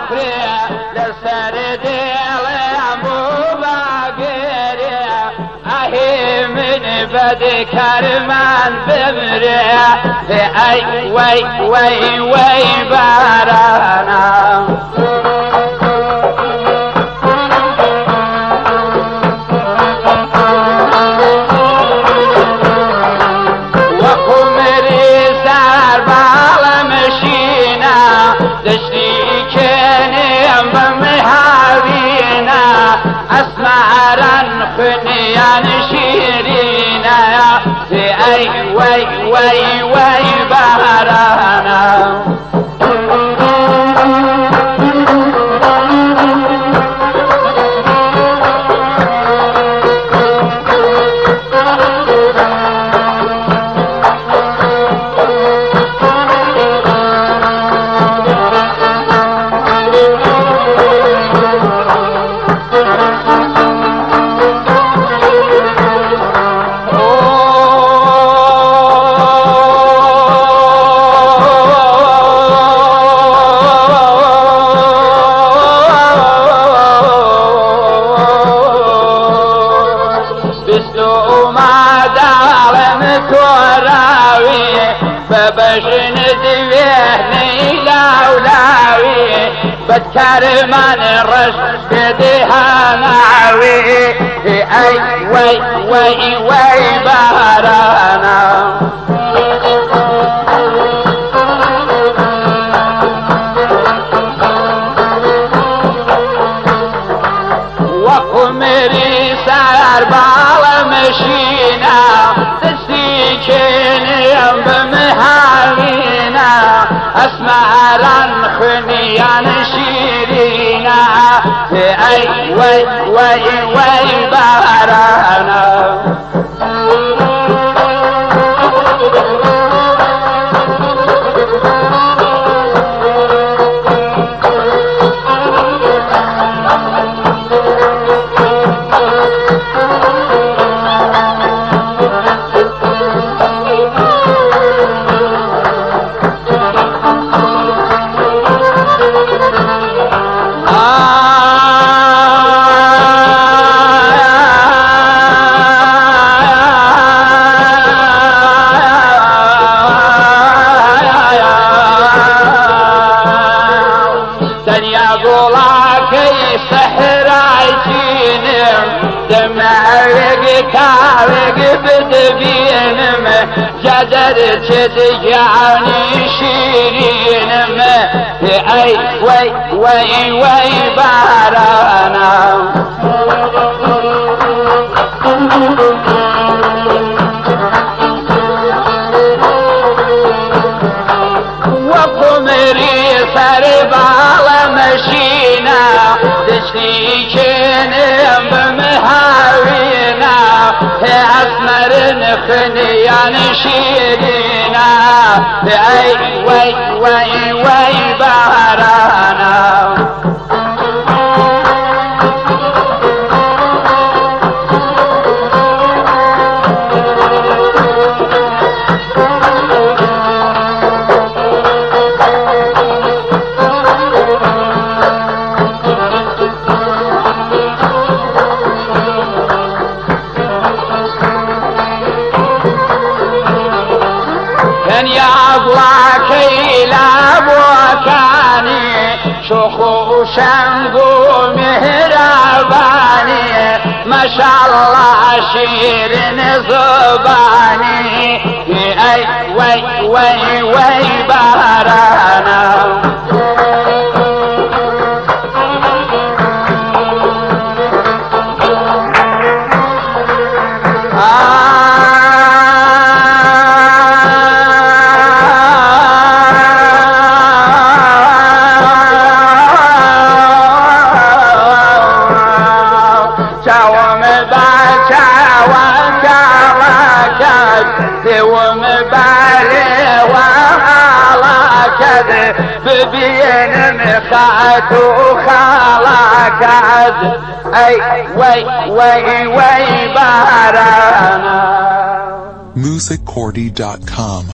فريا لسر ديلم وباقري أهي من بذكر من بمري أي وي وي وي بارانا خنيان شيرينا أي وي وي وي بهرانا ببشن دويهني لاولاوي بتكر من رشد دهاناوي اي وي وي وي بهرانا وقمري سار بالمشينا تسيكين بمهاوينا اسمارا خنيان شيرينا اي وي وي وي بهرانا كارق بدبينم جدر تدجعني شيرينم اي وي وي وي بارانا وقمري سربال مشينا دشتيكين بمهاوينا اسمر خنيان شيرينا اي وي وي وي بارانا شخو شنگو مهربانی ما شاء الله شیرین زبانی ای وی وی وی بارانا ببين مخات وخلاكاد اي وي وي وي بارانا musiccordy.com